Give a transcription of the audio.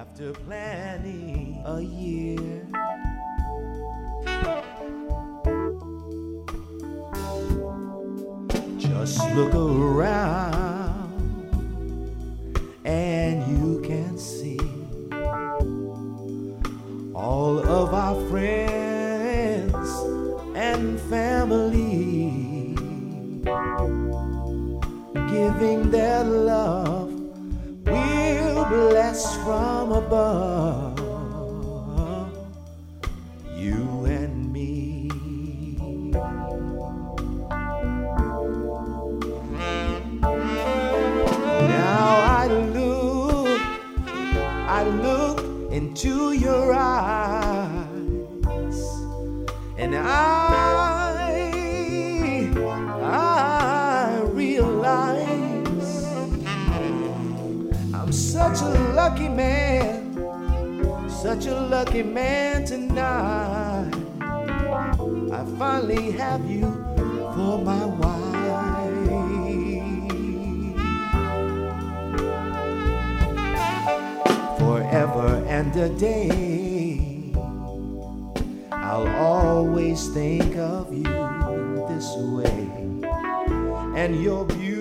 after planning a year. Just look around and you can see all of our friends and family giving their love. We're blessed from above, you and me. Now I look into your eyes, and I realize I'm such a lucky man tonight. I finally have you for my wife. Forever and a day, I'll always think of you this way, and your beauty